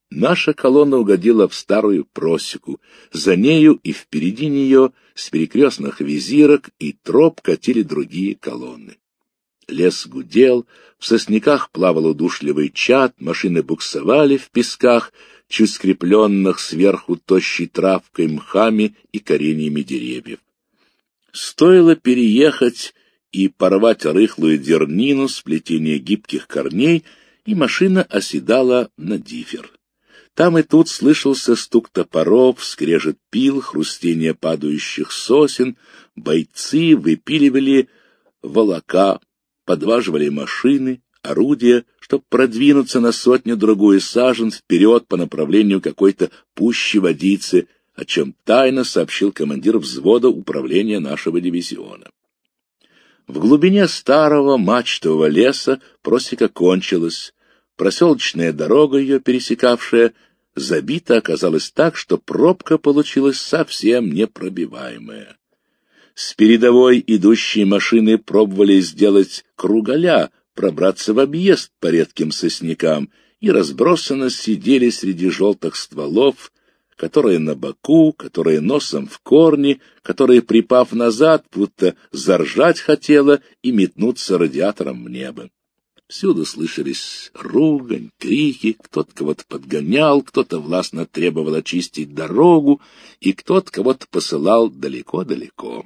Наша колонна угодила в старую просеку. За нею и впереди нее с перекрестных визирок и троп катили другие колонны. Лес гудел, в сосняках плавал удушливый чад, машины буксовали в песках, чуть скрепленных сверху тощей травкой, мхами и кореньями деревьев. Стоило переехать и порвать рыхлую дернину сплетения гибких корней, и машина оседала на диффер. Там и тут слышался стук топоров, скрежет пил, хрустение падающих сосен, бойцы выпиливали волока, подваживали машины, орудия, чтобы продвинуться на сотню-другую сажен вперед по направлению какой-то пущей водицы, о чем тайно сообщил командир взвода управления нашего дивизиона. В глубине старого мачтового леса просека кончилась, проселочная дорога, ее пересекавшая, забита оказалась так, что пробка получилась совсем непробиваемая. С передовой идущие машины пробовали сделать круголя, пробраться в объезд по редким соснякам, и разбросанно сидели среди желтых стволов, которые на боку, которые носом в корни, которые, припав назад, будто заржать хотела и метнуться радиатором в небо. Всюду слышались ругань, крики, кто-то кого-то подгонял, кто-то властно требовал очистить дорогу, и кто-то кого-то посылал далеко-далеко.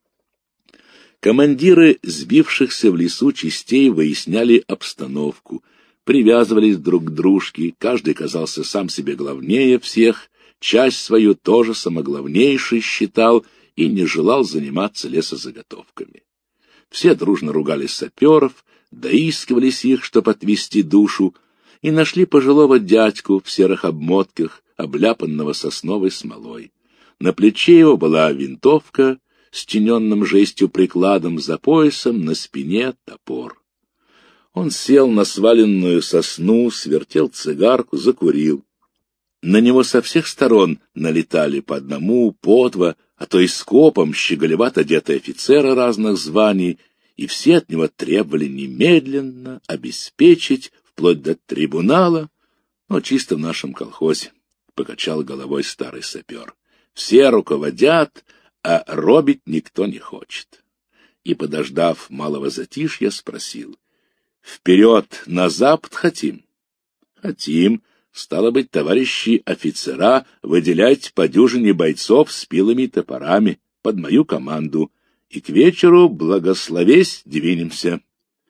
Командиры сбившихся в лесу частей выясняли обстановку, привязывались друг к дружке, каждый казался сам себе главнее всех, часть свою тоже самоглавнейшей считал и не желал заниматься лесозаготовками. Все дружно ругали саперов, доискивались их, чтоб отвести душу, и нашли пожилого дядьку в серых обмотках, обляпанного сосновой смолой. На плече его была винтовка с тененным жестью прикладом, за поясом, на спине топор. Он сел на сваленную сосну, свертел цигарку, закурил. На него со всех сторон налетали по одному, по два, а то и скопом щеголевато одетые офицеры разных званий, и все от него требовали немедленно обеспечить, вплоть до трибунала, но чисто в нашем колхозе, — покачал головой старый сапер. Все руководят, а робить никто не хочет. И, подождав малого затишья, спросил: — Вперед, на запад хотим? — Хотим. Стало быть, товарищи офицера, выделять по дюжине бойцов с пилами и топорами под мою команду, и к вечеру, благословесь, двинемся.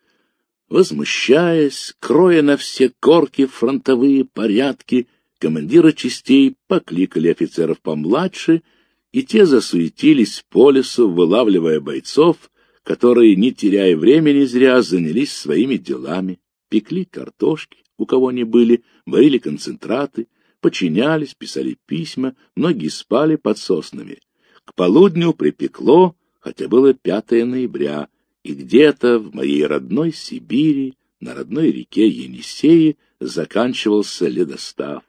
Возмущаясь, кроя на все корки фронтовые порядки, командиры частей покликали офицеров помладше, и те засуетились по лесу, вылавливая бойцов, которые, не теряя времени зря, занялись своими делами, пекли картошки, у кого они были, варили концентраты, подчинялись, писали письма, многие спали под соснами. К полудню припекло, хотя было 5 ноября, и где-то в моей родной Сибири, на родной реке Енисее, заканчивался ледостав.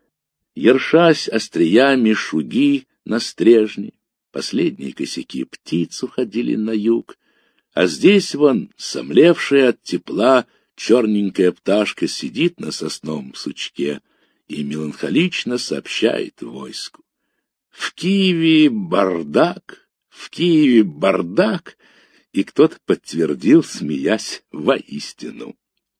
Ершась остриями шуги на стрежне, последние косяки птиц уходили на юг, а здесь вон, сомлевшая от тепла, черненькая пташка сидит на сосновом сучке и меланхолично сообщает войску: в Киеве бардак, в Киеве бардак, и кто-то подтвердил, смеясь, воистину.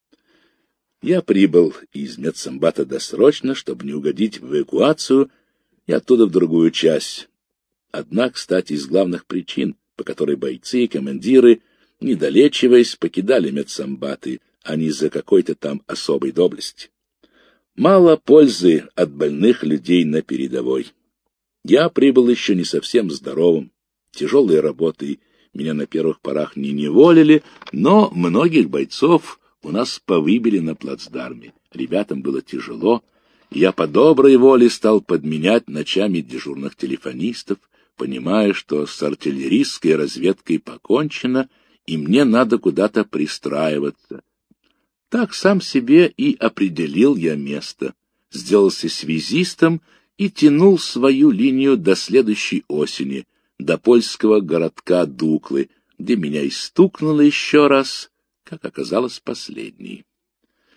Я прибыл из медсанбата досрочно, чтобы не угодить в эвакуацию и оттуда в другую часть. Одна, кстати, из главных причин, по которой бойцы и командиры, недолечиваясь, покидали медсанбаты, а не из-за какой-то там особой доблести. Мало пользы от больных людей на передовой. Я прибыл еще не совсем здоровым. Тяжелые работы меня на первых порах не неволили, но многих бойцов у нас повыбили на плацдарме. Ребятам было тяжело, и я по доброй воле стал подменять ночами дежурных телефонистов, понимая, что с артиллерийской разведкой покончено, и мне надо куда-то пристраиваться. Так сам себе и определил я место, сделался связистом и тянул свою линию до следующей осени, до польского городка Дуклы, где меня и стукнуло еще раз, как оказалось, последний.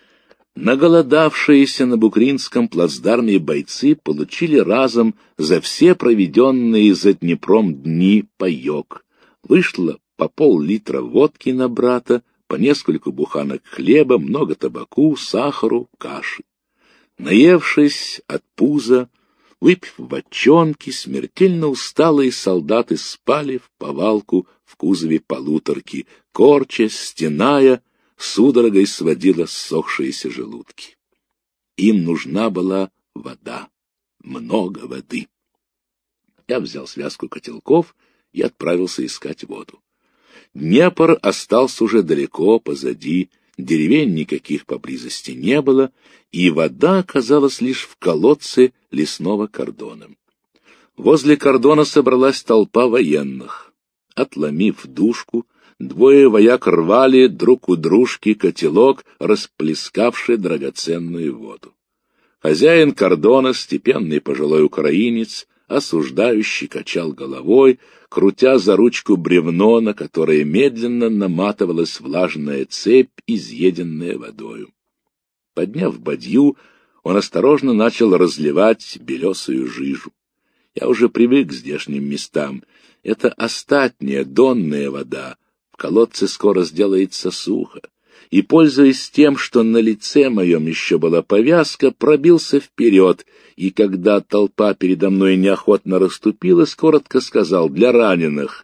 Наголодавшиеся на Букринском плацдарме бойцы получили разом за все проведенные за Днепром дни паёк. Вышло по пол-литра водки на брата, по нескольку буханок хлеба, много табаку, сахару, каши. Наевшись от пуза, выпив бочонки, смертельно усталые солдаты спали в повалку в кузове полуторки, корчась, стеная, судорогой сводила ссохшиеся желудки. Им нужна была вода, много воды. Я взял связку котелков и отправился искать воду. Днепр остался уже далеко позади, деревень никаких поблизости не было, и вода оказалась лишь в колодце лесного кордона. Возле кордона собралась толпа военных. Отломив дужку, двое вояк рвали друг у дружки котелок, расплескавший драгоценную воду. Хозяин кордона, степенный пожилой украинец, осуждающий качал головой, крутя за ручку бревно, на которое медленно наматывалась влажная цепь, изъеденная водою. Подняв бадью, он осторожно начал разливать белесую жижу. Я уже привык к здешним местам. Это остатняя, донная вода. В колодце скоро сделается сухо. И, пользуясь тем, что на лице моем еще была повязка, пробился вперед, и когда толпа передо мной неохотно расступилась, коротко сказал: «Для раненых».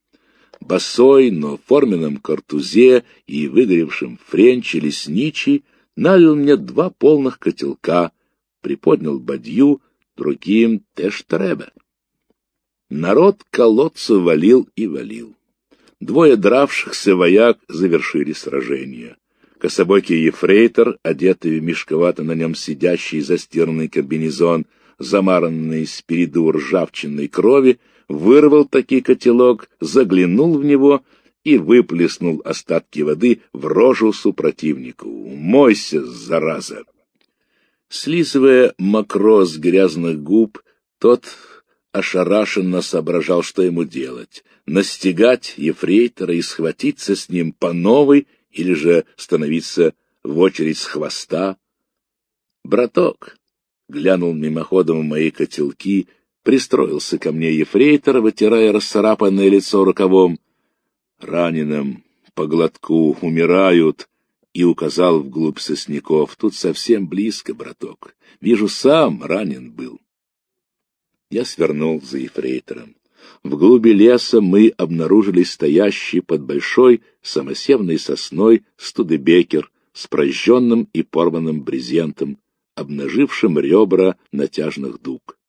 Босой, но в форменном картузе и выгоревшем френче лесничий налил мне 2 полных котелка, приподнял бадью, другим теж треба. Народ к колодцу валил и валил. 2 дравшихся вояк завершили сражение. Кособокий ефрейтор, одетый в мешковато на нем сидящий застиранный комбинезон, замаранный спереду ржавчиной крови, вырвал таки котелок, заглянул в него и выплеснул остатки воды в рожу супротивнику. «Умойся, зараза!» Слизывая мокро с грязных губ, тот ошарашенно соображал, что ему делать: настигать ефрейтора и схватиться с ним по новой, или же становиться в очередь с хвоста. «Браток», — глянул мимоходом в мои котелки, пристроился ко мне ефрейтор, вытирая расцарапанное лицо рукавом. «Раненым по глотку умирают», и указал вглубь сосняков. «Тут совсем близко, браток. Вижу, сам ранен был». Я свернул за ефрейтором. В глуби леса мы обнаружили стоящий под большой самосевной сосной Студебекер с прожженным и порванным брезентом, обнажившим ребра натяжных дуг.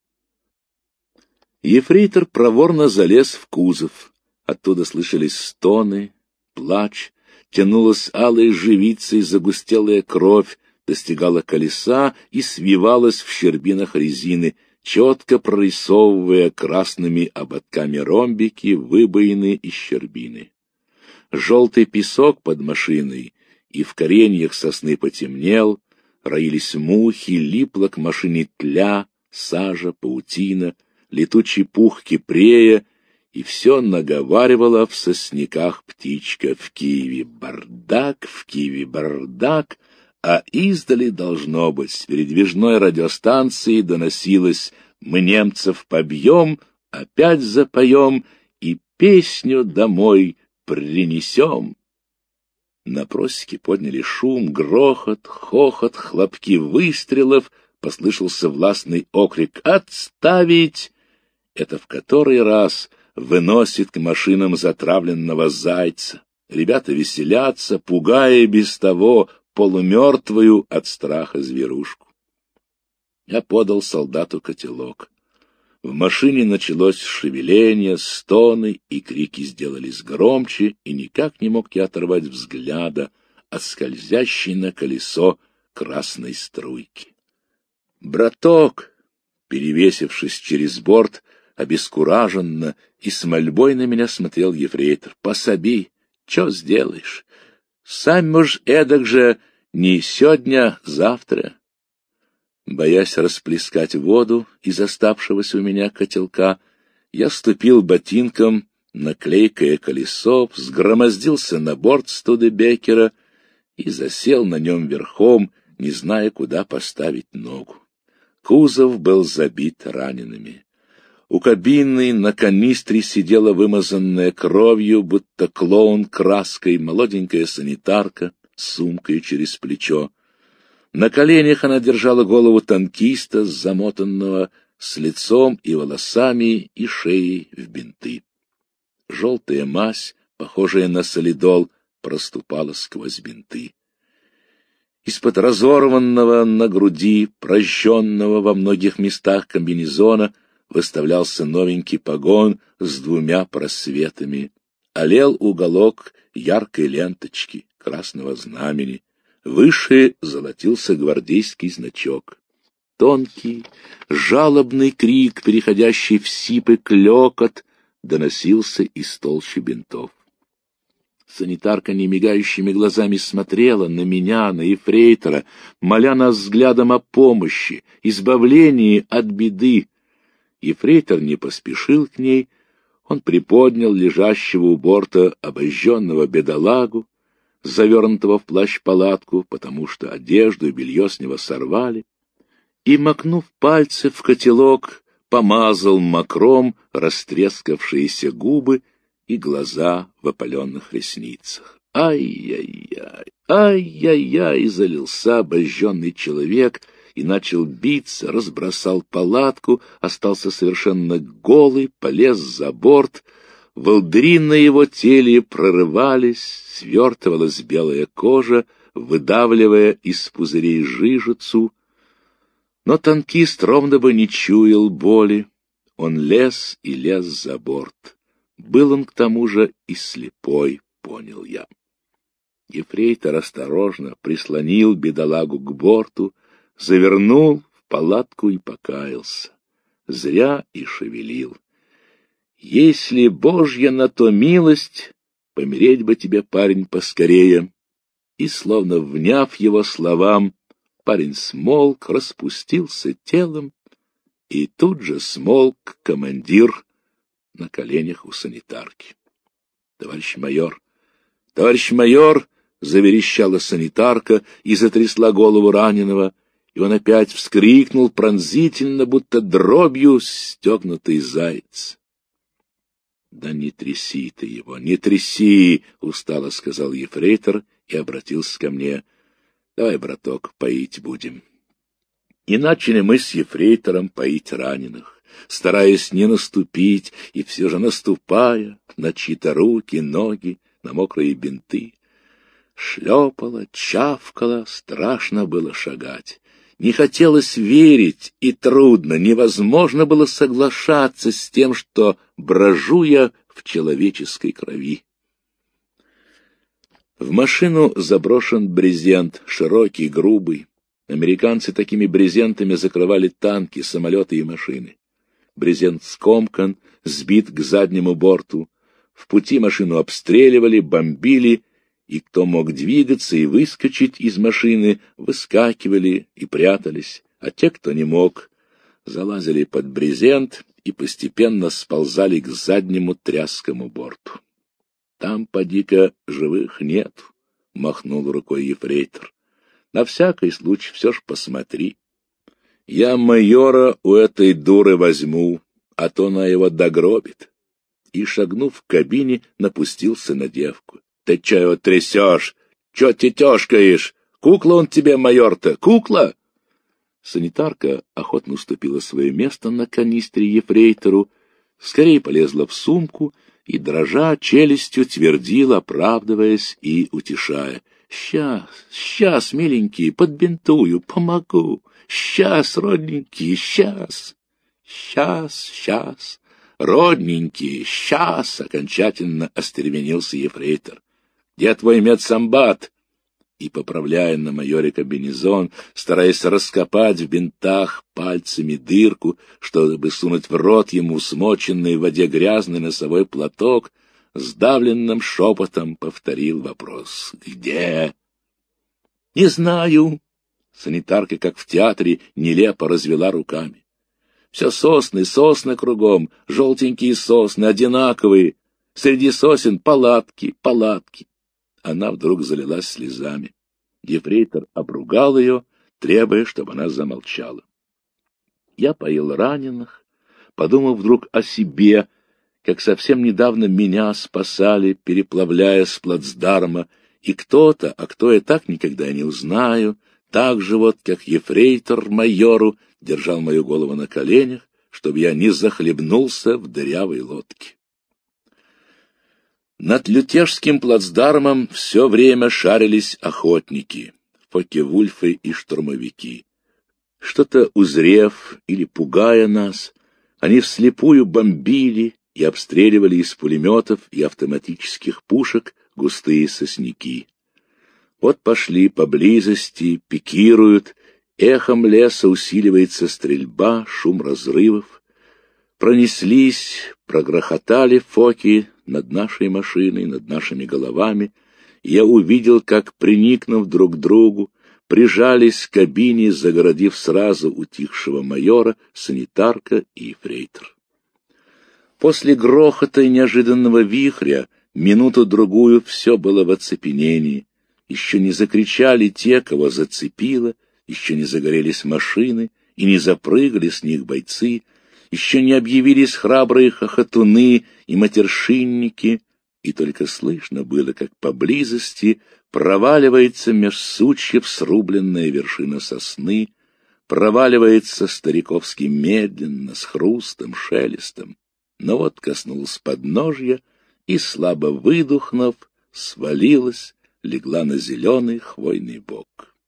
Ефрейтор проворно залез в кузов. Оттуда слышались стоны, плач, тянулась алой живицей загустелая кровь, достигала колеса и свивалась в щербинах резины, четко прорисовывая красными ободками ромбики, выбоины и щербины. Желтый песок под машиной и в кореньях сосны потемнел, роились мухи, липла к машине тля, сажа, паутина, летучий пух кипрея, и все наговаривала в сосняках птичка: «В Киеве бардак, в Киеве бардак», а издали, должно быть, с передвижной радиостанции доносилось: «Мы немцев побьем, опять запоем и песню домой принесем». На просеке подняли шум, грохот, хохот, хлопки выстрелов, послышался властный окрик: «Отставить!» Это в который раз выносит к машинам затравленного зайца. Ребята веселятся, пугая без того полумертвую от страха зверушку. Я подал солдату котелок. В машине началось шевеление, стоны, и крики сделались громче, и никак не мог я оторвать взгляда от скользящей на колесо красной струйки. «Браток!» Перевесившись через борт, обескураженно и с мольбой на меня смотрел ефрейтор: «Пособи, чё сделаешь? Сам, может, эдак же не сегодня, завтра». Боясь расплескать воду из оставшегося у меня котелка, я ступил ботинком на клейкое колесо, взгромоздился на борт Студебекера и засел на нем верхом, не зная, куда поставить ногу. Кузов был забит ранеными. У кабины на канистре сидела вымазанная кровью, будто клоун краской, молоденькая санитарка с сумкой через плечо. На коленях она держала голову танкиста, замотанного с лицом и волосами и шеей в бинты. Желтая мазь, похожая на солидол, проступала сквозь бинты. Из-под разорванного на груди, прожженного во многих местах комбинезона, выставлялся новенький погон с 2 просветами. Олел уголок яркой ленточки, красного знамени. Выше золотился гвардейский значок. Тонкий, жалобный крик, переходящий в сип и клёкот, доносился из толщи бинтов. Санитарка немигающими глазами смотрела на меня, на ефрейтора, моля нас взглядом о помощи, избавлении от беды. Ефрейтор не поспешил к ней, он приподнял лежащего у борта обожженного бедолагу, завернутого в плащ-палатку, потому что одежду и белье с него сорвали, и, макнув пальцы в котелок, помазал мокром растрескавшиеся губы и глаза в опаленных ресницах. Ай-яй-яй, ай-яй-яй, залился обожженный человек и начал биться, разбросал палатку, остался совершенно голый, полез за борт. Волдыри на его теле прорывались, свертывалась белая кожа, выдавливая из пузырей жижицу. Но танкист ровно бы не чуял боли. Он лез и лез за борт. Был он к тому же и слепой, понял я. Ефрейтор осторожно прислонил бедолагу к борту, завернул в палатку и покаялся. Зря и шевелил. Если Божья на то милость, помереть бы тебе, парень, поскорее. И, словно вняв его словам, парень смолк, распустился телом, и тут же смолк командир на коленях у санитарки. Товарищ майор! — заверещала санитарка и затрясла голову раненого, и он опять вскрикнул пронзительно, будто дробью стегнутый заяц. — Да не тряси ты его, не тряси! — устало сказал ефрейтор и обратился ко мне. — Давай, браток, поить будем. И начали мы с ефрейтором поить раненых, стараясь не наступить и все же наступая на чьи-то руки, ноги, на мокрые бинты. Шлепало, чавкало, страшно было шагать. Не хотелось верить, и трудно, невозможно было соглашаться с тем, что брожу я в человеческой крови. В машину заброшен брезент, широкий, грубый. Американцы такими брезентами закрывали танки, самолеты и машины. Брезент скомкан, сбит к заднему борту. В пути машину обстреливали, бомбили, и кто мог двигаться и выскочить из машины, выскакивали и прятались, а те, кто не мог, залазили под брезент и постепенно сползали к заднему тряскому борту. Там, поди-ка, живых нет, — махнул рукой ефрейтор. На всякий случай все ж посмотри. Я майора у этой дуры возьму, а то она его догробит. И, шагнув к кабине, напустился на девку. Ты чё его трясешь? Чё тетёшкаешь? Кукла он тебе, майор-то, кукла? Санитарка охотно уступила свое место на канистре ефрейтору, скорее полезла в сумку и, дрожа челюстью, твердила, оправдываясь и утешая. Сейчас, миленький, подбинтую, помогу. Сейчас, родненький, сейчас. Родненький, сейчас, окончательно остервенился ефрейтор. Где твой медсамбат? И, поправляя на майоре комбинезон, стараясь раскопать в бинтах пальцами дырку, чтобы сунуть в рот ему смоченный в воде грязный носовой платок, сдавленным шепотом повторил вопрос. «Где?» «Не знаю». Санитарка, как в театре, нелепо развела руками. «Все сосны кругом, желтенькие сосны, одинаковые. Среди сосен палатки. Она вдруг залилась слезами. Ефрейтор обругал ее требуя, чтобы она замолчала. Я поил раненых, подумав вдруг о себе, как совсем недавно меня спасали, переплавляя с плацдарма, и кто-то, а кто я так никогда не узнаю, так же вот, как ефрейтор майору, держал мою голову на коленях, чтобы я не захлебнулся в дырявой лодке. Над Лютежским плацдармом все время шарились охотники, фокке-вульфы и штурмовики. Что-то узрев или пугая нас, они вслепую бомбили и обстреливали из пулеметов и автоматических пушек густые сосняки. Вот пошли поблизости, пикируют, эхом леса усиливается стрельба, шум разрывов. Пронеслись, прогрохотали фоки над нашей машиной, над нашими головами. Я увидел, как, приникнув друг к другу, прижались к кабине, загородив сразу утихшего майора, санитарка и ефрейтор. После грохота и неожиданного вихря минуту-другую все было в оцепенении. Еще не закричали те, кого зацепило, еще не загорелись машины и не запрыгали с них бойцы, еще не объявились храбрые хохотуны и матершинники, и только слышно было, как поблизости проваливается меж сучьев срубленная вершина сосны, проваливается стариковски медленно, с хрустом, шелестом. Но вот коснулась подножья и, слабо выдохнув, свалилась, легла на зеленый хвойный бок.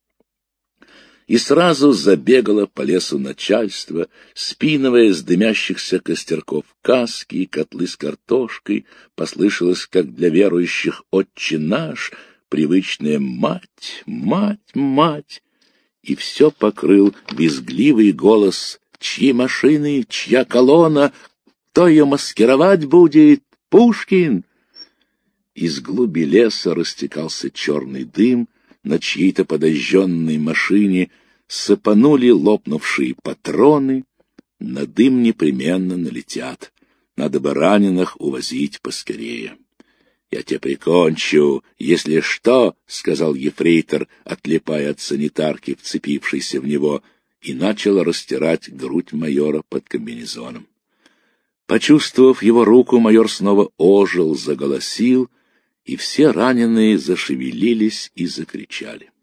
И сразу забегало по лесу начальство, спинывая с дымящихся костерков каски и котлы с картошкой, послышалось, как для верующих «Отче наш», привычное «Мать, мать, мать», и все покрыл визгливый голос: «Чьи машины, чья колонна? Кто ее маскировать будет? Пушкин!» Из глуби леса растекался черный дым, на чьей-то подожженной машине сыпанули лопнувшие патроны, на дым непременно налетят. Надо бы раненых увозить поскорее. «Я тебя прикончу, если что», — сказал ефрейтор, отлипая от санитарки, вцепившейся в него, и начал растирать грудь майора под комбинезоном. Почувствовав его руку, майор снова ожил, заголосил, и все раненые зашевелились и закричали.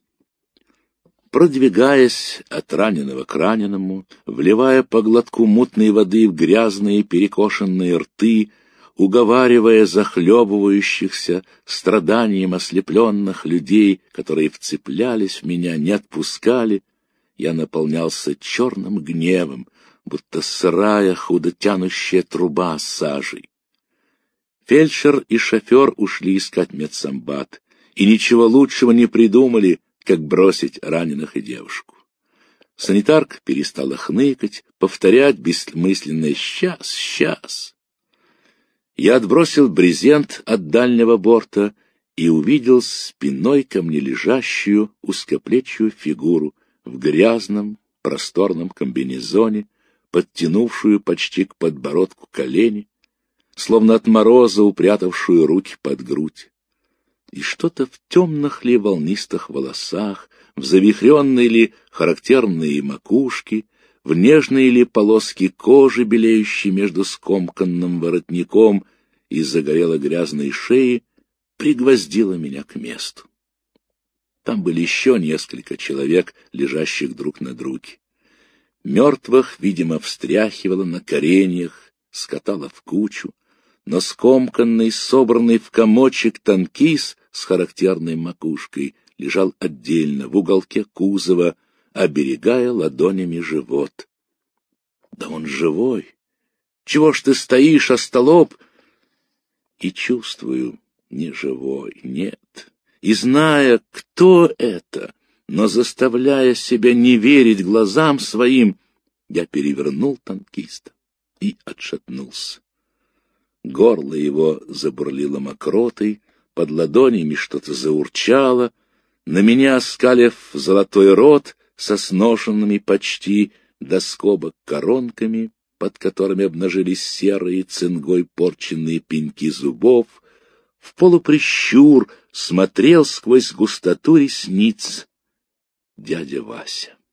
Продвигаясь от раненого к раненому, вливая по глотку мутной воды в грязные перекошенные рты, уговаривая захлебывающихся страданием ослепленных людей, которые вцеплялись в меня, не отпускали, я наполнялся черным гневом, будто сырая, худо тянущая труба с сажей. Фельдшер и шофер ушли искать медсанбат, и ничего лучшего не придумали, как бросить раненых и девушку. Санитарка перестала хныкать, повторять бессмысленное «сейчас, сейчас». Я отбросил брезент от дальнего борта и увидел спиной ко мне лежащую узкоплечью фигуру в грязном просторном комбинезоне, подтянувшую почти к подбородку колени, словно от мороза упрятавшую руки под грудь. И что-то в темных ли волнистых волосах, в завихренной ли характерные макушки, в нежные ли полоски кожи, белеющей между скомканным воротником и загорело грязной шеи, пригвоздило меня к месту. Там были еще несколько человек, лежащих друг на друге. Мертвых, видимо, встряхивало на кореньях, скатало в кучу, но скомканный, собранный в комочек танкист с характерной макушкой лежал отдельно в уголке кузова, оберегая ладонями живот. Да он живой! Чего ж ты стоишь, остолоп? И чувствую, не живой, нет. И зная, кто это, но заставляя себя не верить глазам своим, я перевернул танкиста и отшатнулся. Горло его забурлило мокротой, под ладонями что-то заурчало, на меня, оскалив золотой рот со сношенными почти до скобок коронками, под которыми обнажились серые цингой порченные пеньки зубов, в полуприщур смотрел сквозь густоту ресниц дядя Вася.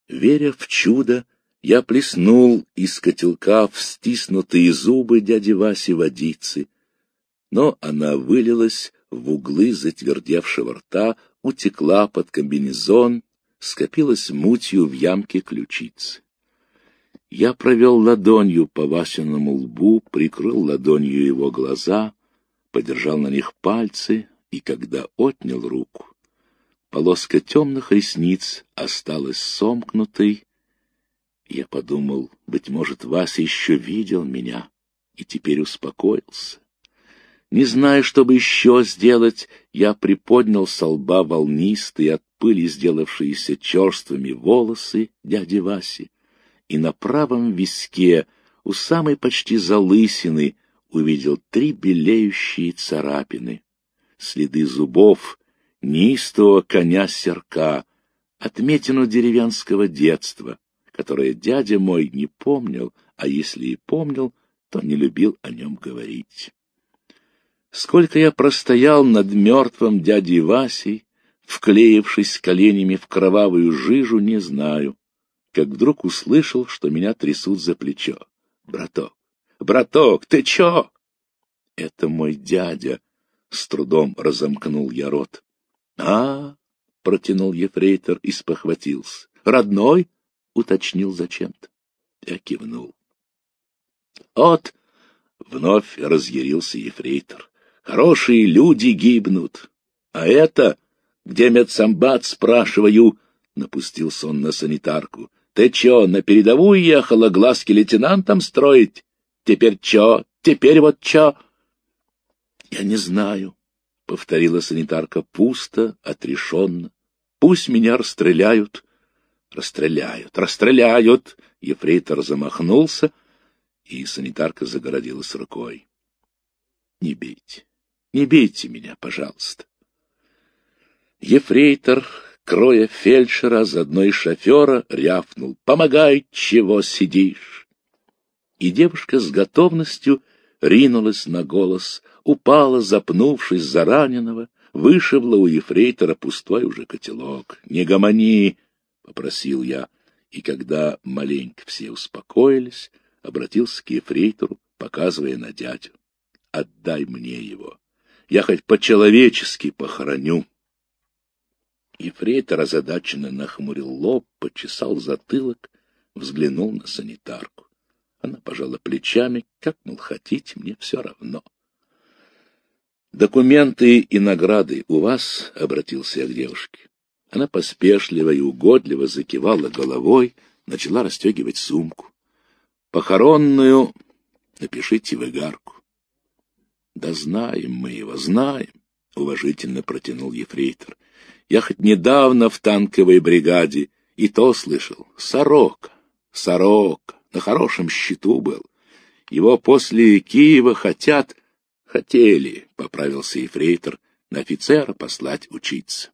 Веря в чудо, я плеснул из котелка в стиснутые зубы дяди Васи водицы, но она вылилась в углы затвердевшего рта, утекла под комбинезон, скопилась мутью в ямке ключицы. Я провел ладонью по Васиному лбу, прикрыл ладонью его глаза, подержал на них пальцы, и когда отнял руку, полоска темных ресниц осталась сомкнутой. Я подумал, быть может, Вася еще видел меня и теперь успокоился. Не зная, что бы еще сделать, я приподнял со лба волнистые, от пыли сделавшиеся черствыми волосы дяди Васи, и на правом виске, у самой почти залысины, увидел 3 белеющие царапины, следы зубов неистового коня-серка, отметину деревенского детства, которое дядя мой не помнил, а если и помнил, то не любил о нем говорить. Сколько я простоял над мертвым дядей Васей, вклеившись коленями в кровавую жижу, не знаю, как вдруг услышал, что меня трясут за плечо. Браток, ты чё?» «Это мой дядя», — с трудом разомкнул я рот. Протянул ефрейтор и спохватился. «Родной?» — уточнил зачем-то. Я кивнул. «От!» — вновь разъярился ефрейтор. «Хорошие люди гибнут. А это, где медсамбат, спрашиваю?» — напустился он на санитарку. «Ты чё, на передовую ехала глазки лейтенантам строить? Теперь чё? Теперь вот чё?» «Я не знаю», — повторила санитарка пусто, отрешенно. «Пусть меня расстреляют». «Расстреляют!» Ефрейтор замахнулся, и санитарка загородилась рукой. «Не бейте меня, пожалуйста». Ефрейтор, кроя фельдшера, заодно и шофера, рявкнул: «Помогай, чего сидишь!» И девушка с готовностью ринулась на голос, упала, запнувшись за раненого, вышибла у ефрейтора пустой уже котелок. «Не гомони!» — попросил я, и когда маленько все успокоились, обратился к ефрейтору, показывая на дядю: «Отдай мне его, я хоть по-человечески похороню». Ефрейтор озадаченно нахмурил лоб, почесал затылок, взглянул на санитарку. Она пожала плечами, как, мол, хотите, мне все равно. «Документы и награды у вас?» — обратился я к девушке. Она поспешливо и угодливо закивала головой, начала расстегивать сумку. «Похоронную напишите в игарку». «Да знаем мы его, знаем», — уважительно протянул ефрейтор. «Я хоть недавно в танковой бригаде и то слышал. Сорока, на хорошем счету был. Его после Киева хотели, — поправился ефрейтор, — на офицера послать учиться».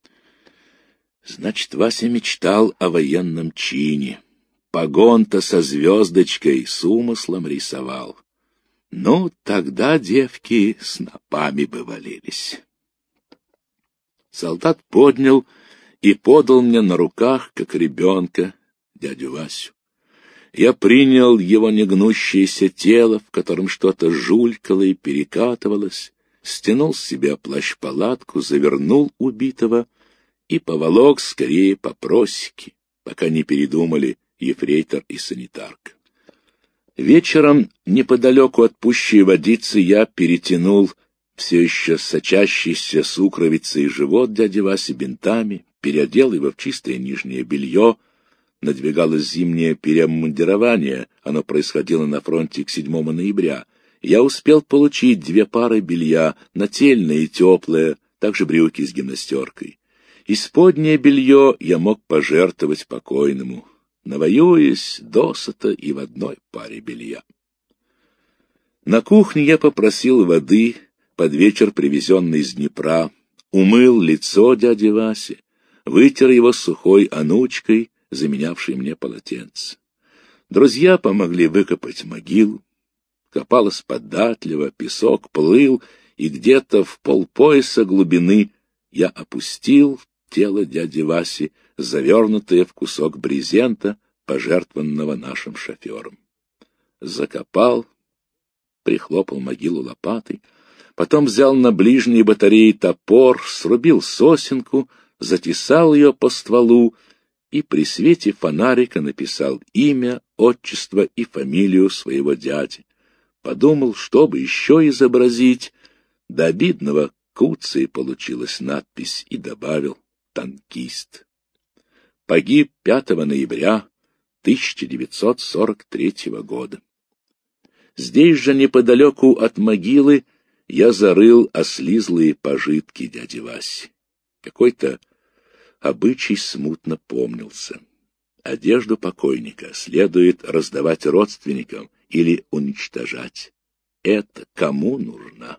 Значит, Вася мечтал о военном чине. Погон-то со звездочкой с умыслом рисовал. Ну, тогда девки снопами бы валились. Солдат поднял и подал мне на руках, как ребенка, дядю Васю. Я принял его негнущееся тело, в котором что-то жулькало и перекатывалось, стянул с себя плащ-палатку, завернул убитого и поволок скорее по просеке, пока не передумали ефрейтор и санитарка. Вечером, неподалеку от пущей водицы, я перетянул все еще сочащийся сукровицей живот дяди Васи бинтами, переодел его в чистое нижнее белье. Надвигалось зимнее переобмундирование, оно происходило на фронте к 7 ноября. Я успел получить 2 пары белья, нательное и теплое, также брюки с гимнастеркой. Исподнее белье я мог пожертвовать покойному, навоюясь досыта и в одной паре белья. На кухне я попросил воды, под вечер привезенной из Днепра, умыл лицо дяди Васи, вытер его сухой анучкой, заменявшей мне полотенце. Друзья помогли выкопать могилу. Копалось податливо, песок плыл, и где-то в полпояса глубины я опустил тело дяди Васи, завернутое в кусок брезента, пожертвованного нашим шофером. Закопал, прихлопал могилу лопатой, потом взял на ближней батарее топор, срубил сосенку, затесал ее по стволу и при свете фонарика написал имя, отчество и фамилию своего дяди. Подумал, чтобы еще изобразить. До обидного куцей получилась надпись, и добавил: «Танкист». Погиб 5 ноября 1943 года. Здесь же, неподалеку от могилы, я зарыл ослизлые пожитки дяди Васи. Какой-то обычай смутно помнился. Одежду покойника следует раздавать родственникам или уничтожать. Это кому нужна?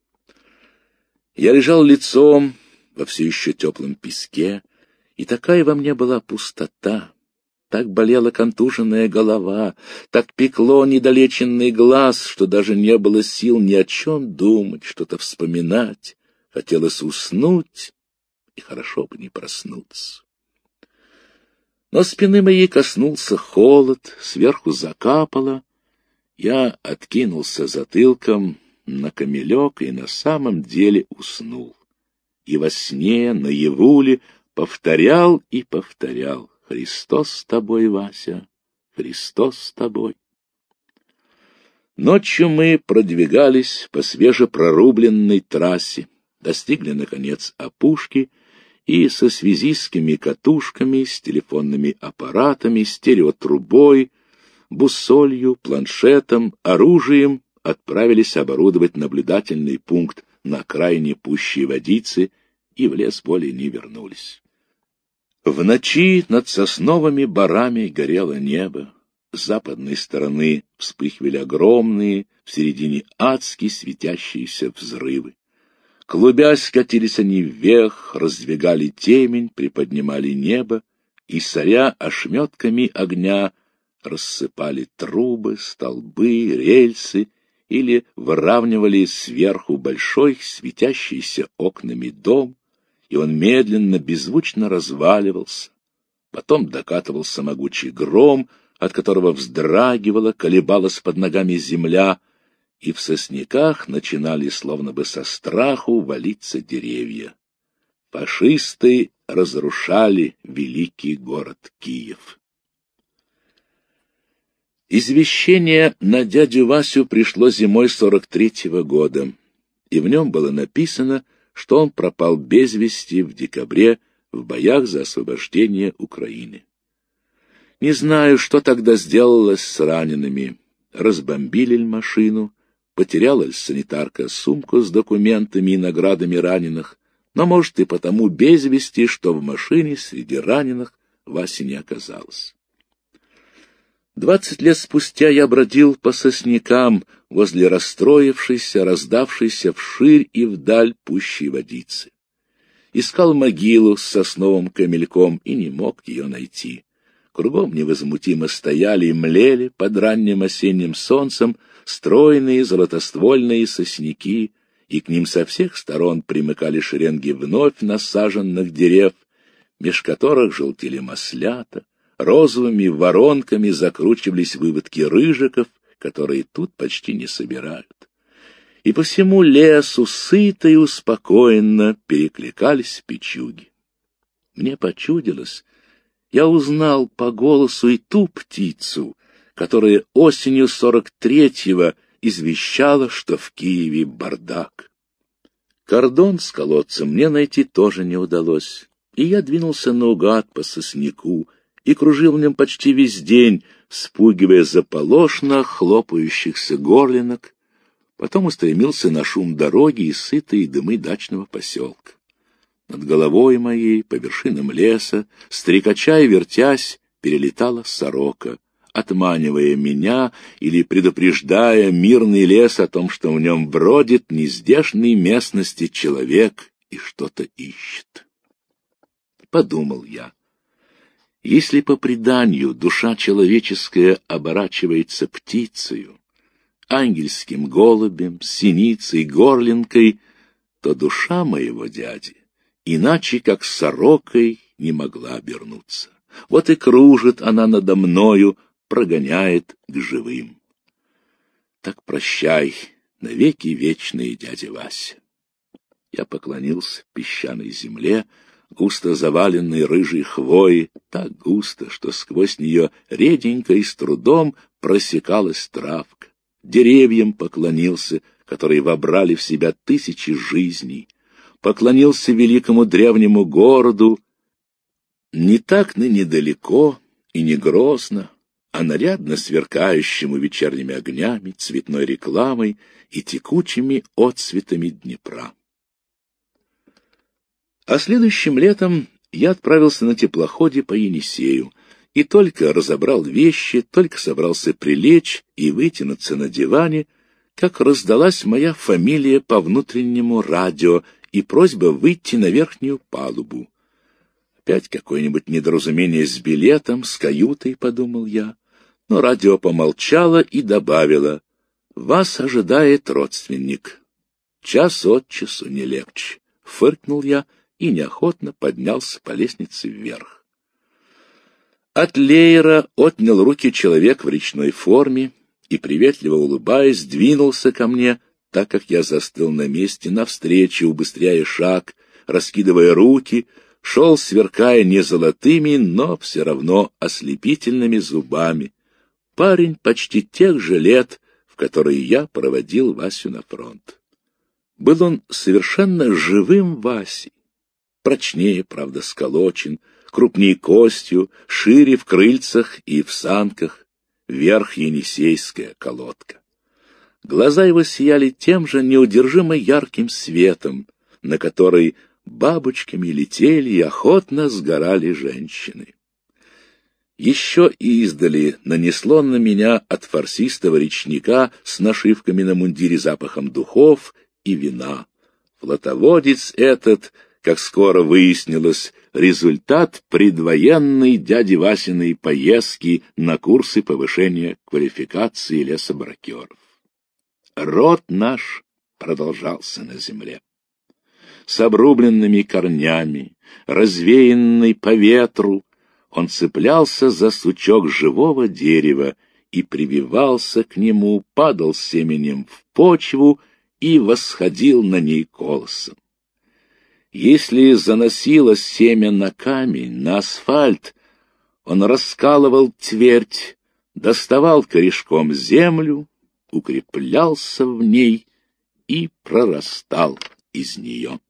Я лежал лицом во все еще теплом песке, и такая во мне была пустота, так болела контуженная голова, так пекло недолеченный глаз, что даже не было сил ни о чем думать, что-то вспоминать. Хотелось уснуть, и хорошо бы не проснуться. Но спины моей коснулся холод, сверху закапало. Я откинулся затылком на камелек и на самом деле уснул. И во сне, наяву ли, повторял и повторял: «Христос с тобой, Вася, Христос с тобой». Ночью мы продвигались по свежепрорубленной трассе, достигли, наконец, опушки и со связистскими катушками, с телефонными аппаратами, стереотрубой, буссолью, планшетом, оружием отправились оборудовать наблюдательный пункт на окраине пущей Водицы и в лес более не вернулись. В ночи над сосновыми барами горело небо. С западной стороны вспыхивали огромные, в середине адски светящиеся взрывы. Клубясь, катились они вверх, раздвигали темень, приподнимали небо и, соря ошметками огня, рассыпали трубы, столбы, рельсы или выравнивали сверху большой светящийся окнами дом, и он медленно, беззвучно разваливался. Потом докатывался могучий гром, от которого вздрагивала, колебалась под ногами земля, и в сосняках начинали, словно бы со страху, валиться деревья. Фашисты разрушали великий город Киев. Извещение на дядю Васю пришло зимой 43-го года, и в нем было написано, что он пропал без вести в декабре в боях за освобождение Украины. Не знаю, что тогда сделалось с ранеными. Разбомбили ли машину, потеряла ли санитарка сумку с документами и наградами раненых, но, может, и потому без вести, что в машине среди раненых Васи не оказалось. 20 лет спустя я бродил по соснякам возле расстроившейся, раздавшейся вширь и вдаль пущей Водицы. Искал могилу с сосновым камельком и не мог ее найти. Кругом невозмутимо стояли и млели под ранним осенним солнцем стройные золотоствольные сосняки, и к ним со всех сторон примыкали шеренги вновь насаженных дерев, меж которых желтели маслята, розовыми воронками закручивались выводки рыжиков, которые тут почти не собирают. И по всему лесу сыто и успокоенно перекликались печуги. Мне почудилось, я узнал по голосу и ту птицу, которая осенью 43-го извещала, что в Киеве бардак. Кордон с колодцем мне найти тоже не удалось, и я двинулся наугад по сосняку и кружил в нем почти весь день, спугивая заполошно хлопающихся горлинок, потом устремился на шум дороги и сытые дымы дачного поселка. Над головой моей, по вершинам леса, стрекоча и вертясь, перелетала сорока, отманивая меня или предупреждая мирный лес о том, что в нем бродит нездешней местности человек и что-то ищет. Подумал я, если по преданию душа человеческая оборачивается птицею, ангельским голубем, синицей, горлинкой, то душа моего дяди иначе как сорокой не могла обернуться. Вот и кружит она надо мною, прогоняет к живым. Так прощай, навеки вечные, дядя Вася. Я поклонился песчаной земле, густо заваленной рыжей хвоей, так густо, что сквозь нее реденько и с трудом просекалась травка. Деревьям поклонился, которые вобрали в себя тысячи жизней. Поклонился великому древнему городу, не так ныне далеко и не грозно, а нарядно сверкающему вечерними огнями, цветной рекламой и текучими отцветами Днепра. А следующим летом я отправился на теплоходе по Енисею, и только разобрал вещи, только собрался прилечь и вытянуться на диване, как раздалась моя фамилия по внутреннему радио и просьба выйти на верхнюю палубу. Опять какое-нибудь недоразумение с билетом, с каютой, подумал я, но радио помолчало и добавило: «Вас ожидает родственник». Час от часу не легче. Фыркнул я и неохотно поднялся по лестнице вверх. От леера отнял руки человек в речной форме и, приветливо улыбаясь, двинулся ко мне, так как я застыл на месте, навстречу, убыстряя шаг, раскидывая руки, шел, сверкая не золотыми, но все равно ослепительными зубами. Парень почти тех же лет, в которые я проводил Васю на фронт. Был он совершенно живым Васей. Прочнее, правда, сколочен, крупнее костью, шире в крыльцах и в санках, верх енисейская колодка. Глаза его сияли тем же неудержимо ярким светом, на который бабочками летели и охотно сгорали женщины. Еще издали нанесло на меня от фарсистого речника с нашивками на мундире запахом духов и вина. Флотоводец этот, как скоро выяснилось, результат предвоенной дяди Васиной поездки на курсы повышения квалификации лесобракеров. Род наш продолжался на земле. С обрубленными корнями, развеянный по ветру, он цеплялся за сучок живого дерева и прививался к нему, падал семенем в почву и восходил на ней колосом. Если заносило семя на камень, на асфальт, он раскалывал твердь, доставал корешком землю, укреплялся в ней и прорастал из нее.